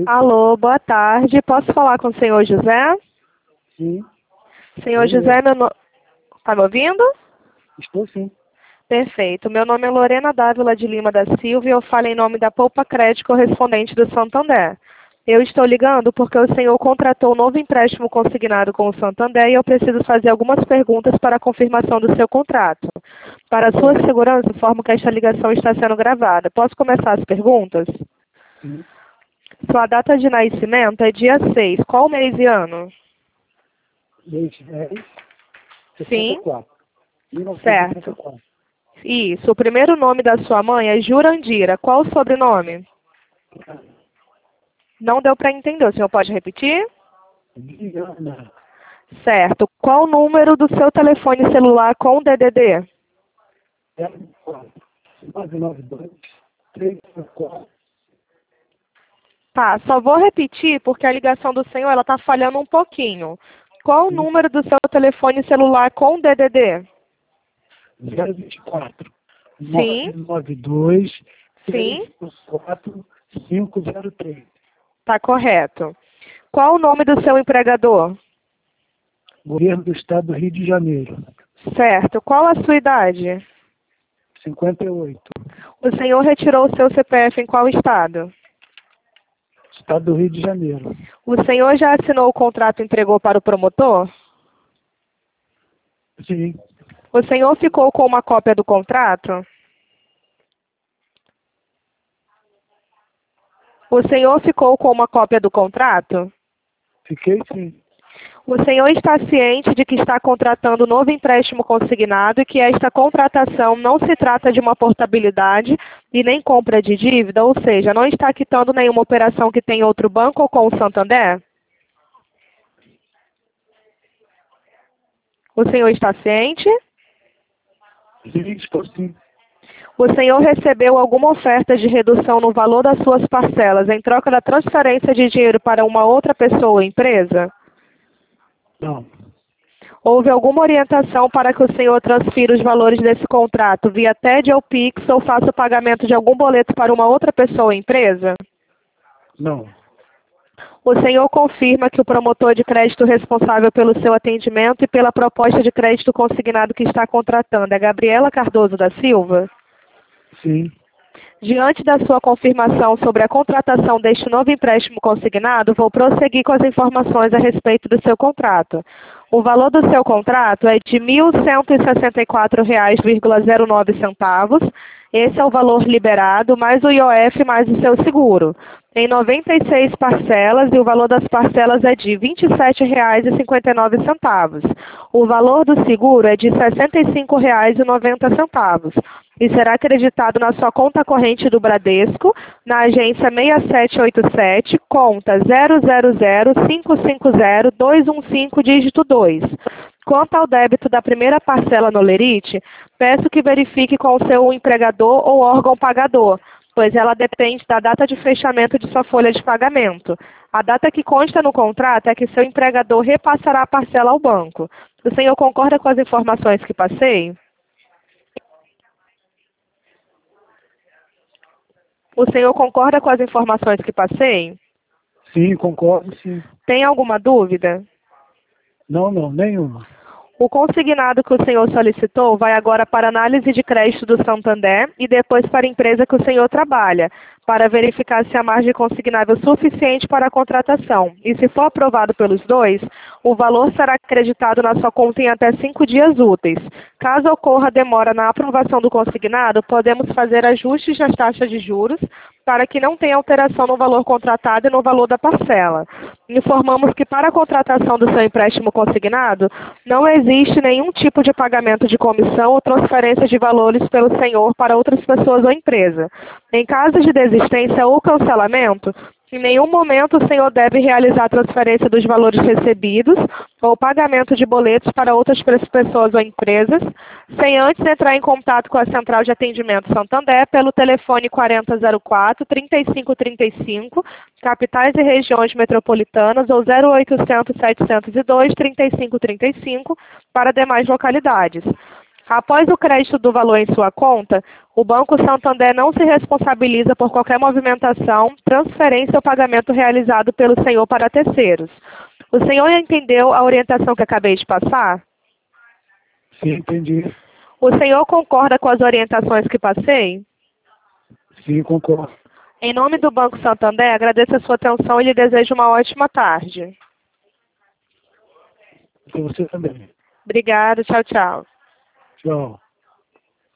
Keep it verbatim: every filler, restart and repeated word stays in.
Alô, boa tarde. Posso falar com o senhor José? Sim. Senhor José, meu nome... Está me ouvindo? Estou sim. Perfeito. Meu nome é Lorena Dávila de Lima da Silva e eu falo em nome da Poupa Crédito correspondente do Santander. Eu estou ligando porque o senhor contratou um novo empréstimo consignado com o Santander e eu preciso fazer algumas perguntas para a confirmação do seu contrato. Para a sua segurança, informo que esta ligação está sendo gravada. Posso começar as perguntas? Sim. Sua data de nascimento é dia seis. Qual mês e ano? Desde dez, Sim. sessenta e quatro. mil novecentos e sessenta e quatro. Isso. O primeiro nome da sua mãe é Jurandira. Qual o sobrenome? Não deu para entender. O senhor pode repetir? Diana. Certo. Qual o número do seu telefone celular com D D D? nove nove dois, três quatro. Tá, só vou repetir porque a ligação do senhor ela está falhando um pouquinho. Qual o número do seu telefone celular com D D D? zero vinte e quatro. Sim. nove nove dois, Sim. três quatro, cinco zero três. Tá correto. Qual o nome do seu empregador? Governo do Estado do Rio de Janeiro. Certo. Qual a sua idade? cinquenta e oito. O senhor retirou o seu C P F em qual estado? Estado do Rio de Janeiro. O senhor já assinou o contrato e entregou para o promotor? Sim. O senhor ficou com uma cópia do contrato? O senhor ficou com uma cópia do contrato? Fiquei sim. O senhor está ciente de que está contratando um novo empréstimo consignado e que esta contratação não se trata de uma portabilidade e nem compra de dívida, ou seja, não está quitando nenhuma operação que tem outro banco ou com o Santander? O senhor está ciente? Sim, estou sim. O senhor recebeu alguma oferta de redução no valor das suas parcelas em troca da transferência de dinheiro para uma outra pessoa ou empresa? Não. Houve alguma orientação para que o senhor transfira os valores desse contrato via T E D ou Pix ou faça o pagamento de algum boleto para uma outra pessoa ou empresa? Não. O senhor confirma que o promotor de crédito responsável pelo seu atendimento e pela proposta de crédito consignado que está contratando é Gabriela Cardoso da Silva? Sim. Diante da sua confirmação sobre a contratação deste novo empréstimo consignado, vou prosseguir com as informações a respeito do seu contrato. O valor do seu contrato é de mil cento e sessenta e quatro reais e zero nove centavos. Esse é o valor liberado, mais o I O F, mais o seu seguro. Em noventa e seis parcelas, e o valor das parcelas é de vinte e sete reais e cinquenta e nove centavos. O valor do seguro é de sessenta e cinco reais e noventa centavos. E será acreditado na sua conta corrente do Bradesco, na agência seis sete oito sete, conta zero zero zero cinco cinco zero dois um cinco, dígito dois. Quanto ao débito da primeira parcela no Lerite, peço que verifique com o seu empregador ou órgão pagador, pois ela depende da data de fechamento de sua folha de pagamento. A data que consta no contrato é que seu empregador repassará a parcela ao banco. O senhor concorda com as informações que passei? O senhor concorda com as informações que passei? Sim, concordo, sim. Tem alguma dúvida? Não, não, nenhuma. O consignado que o senhor solicitou vai agora para análise de crédito do Santander e depois para a empresa que o senhor trabalha, para verificar se há margem consignável suficiente para a contratação. E se for aprovado pelos dois, o valor será acreditado na sua conta em até cinco dias úteis. Caso ocorra demora na aprovação do consignado, podemos fazer ajustes nas taxas de juros para que não tenha alteração no valor contratado e no valor da parcela. Informamos que para a contratação do seu empréstimo consignado, não existe nenhum tipo de pagamento de comissão ou transferência de valores pelo senhor para outras pessoas ou empresa. Em caso de desistência ou cancelamento, em nenhum momento o senhor deve realizar a transferência dos valores recebidos ou pagamento de boletos para outras pessoas ou empresas, sem antes entrar em contato com a Central de Atendimento Santander pelo telefone quarenta zero quatro, trinta e cinco trinta e cinco, capitais e regiões metropolitanas, ou zero oitocentos, setecentos e dois, trinta e cinco trinta e cinco, para demais localidades. Após o crédito do valor em sua conta, o Banco Santander não se responsabiliza por qualquer movimentação, transferência ou pagamento realizado pelo senhor para terceiros. O senhor entendeu a orientação que acabei de passar? Sim, entendi. O senhor concorda com as orientações que passei? Sim, concordo. Em nome do Banco Santander, agradeço a sua atenção e lhe desejo uma ótima tarde. Para você também. Obrigada, tchau, tchau. Tchau.